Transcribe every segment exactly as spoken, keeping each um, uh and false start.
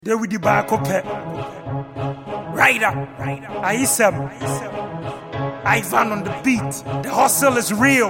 They with the back up. Rider, Aisem, Ivan on the beat. The hustle is real.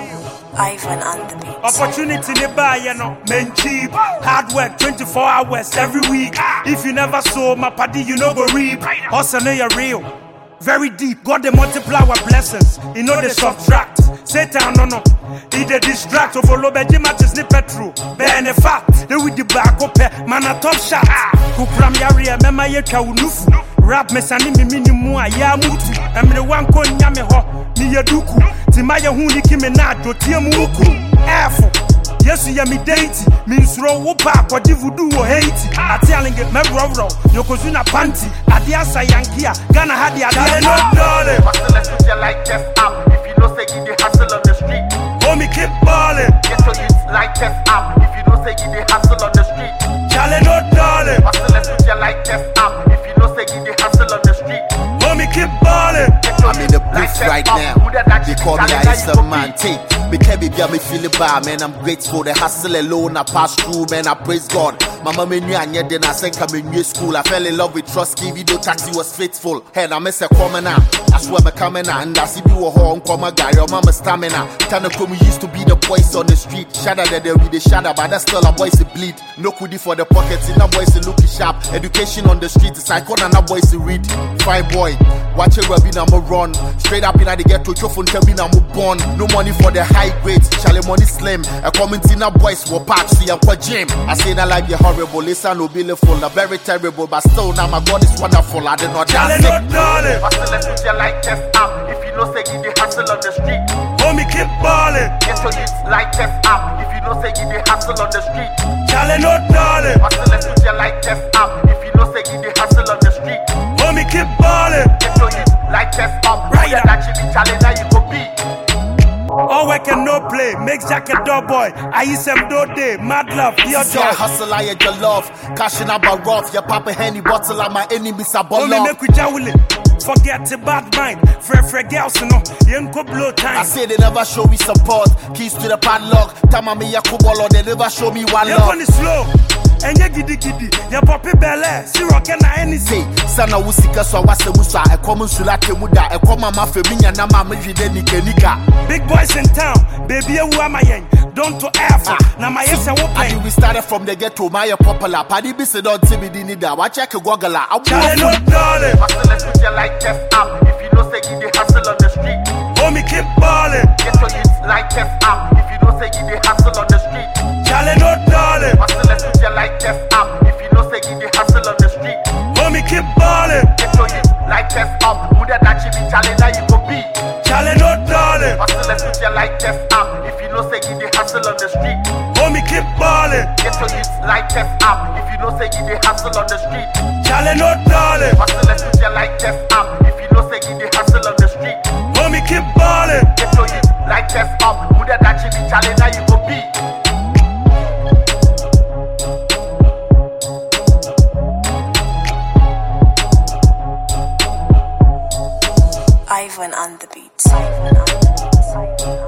Ivan on the beat. Opportunity nearby, you know, men cheap. Hard work twenty-four hours every week. If you never saw my party, you know go reap. Hustle know you're real. Very deep. God they multiply our blessings. You know they subtract. Satan no no. He they distract. Overload beji matches ni petrol. Ben the fact. They with the back up. Man a top shot. Kupram yari ya mema ye cha unufu. Rap mesani mimi ni mua ya mutu. Emre wanko nyame ho. Ni ye duku. Timaya huni kime na dotie muku. Airful. Yes, you me dating. Means row whoop-up or divudu or hate. I telling it, me row Yokozuna panty. Adiasa Yankia. Gonna have the idea. No, darling. Hustle as you like test up. If you know say you the hustle on the street. Homie, keep balling. Get your youth like test up. If you know say you the hustle on the street. Charlie, no, darling. Hustle as you like test up. If you know say you the hustle on the street. Homie, keep balling. I'm in the booth right now. They call me Aisem man. Take me can't be me feeling bad, man. I'm grateful. The hustle alone I pass through, man. I praise God. Mama me knew and yet then I said come in new school. I fell in love with trust. Video taxi was faithful. Hey, I miss a coming out. That's where I'm coming out. And I see you a home come a guy. Your mama stamina. Tana come we used to be the boys on the street. Shadow that they with the shadow, but that's still a boys to bleed. No goodie for the pockets. In a boys to look sharp. Education on the street. It's icon and a boys to read. Fine boy. Watch it, Rabbi, I'm a run. Straight up in the ghetto, Chofun tell me I'm born. No money for the high grades, Charlie money slim. A comment in a boys were packed, see I'm for gym. I say that life is horrible, listen, no beautiful, very terrible, but still now my God is wonderful. I did not Charlie, no, darling. Hustle as you like test up. If you know say you the hustle on the street. Homie, keep balling. Get your youth like test up. If you know say you the hustle on the street. Charlie, no, darling. Hustle as you like test up. If you know say you the hustle on the street. Homie, keep balling. Get your youth like test up. Right now, that you be Charlie, now you go be. All work and no play, makes jacket door boy. Aisem do day, mad love, your See, I job. hustle, I your love. Cashing up a rough. Your papa henny bottle like my enemies are Only ball make we jawili. Forget the bad mind. Fre fre girls, you know. You go blow time. I say they never show me support. Keys to the padlock. Tama me ya kubolo, they never show me one You're love. going slow. And you giddy giddy. Your poppy belly. See rock and any say. Sana usika so wase musa e komu sula temuda e koma mafeminya na mama jide nika nika. Big boys in town, baby who am I? Don't to ever. Now my yes I I we started from the ghetto, my popular. Paddy be said don't see me dinida. Watch check a gogala. I Charlie, no, darling. Hustle as you like test up. If you know say you the hustle on the street. Homie, keep balling. Get your youth like test up. If you know say you the hustle on the street. Charlie, no, darling. Hustle as you like test up. If you know say you the hustle on the street. Homie, keep balling. Get your youth like test up. Who that you be Charlie, now you go be. Charlie, no, darling. Hustle as you like test up. If you know say you the hustle on the street. Homie, keep balling. Get your youth like test up. If you know say you the hustle on the street. Charlie, no, darling. Hustle as you like test up. If you know say you the hustle on the street. Homie, keep balling. Get your youth like test up. Who that you be Charlie, now you go be. Ivan on the beat. Ivan on the beat.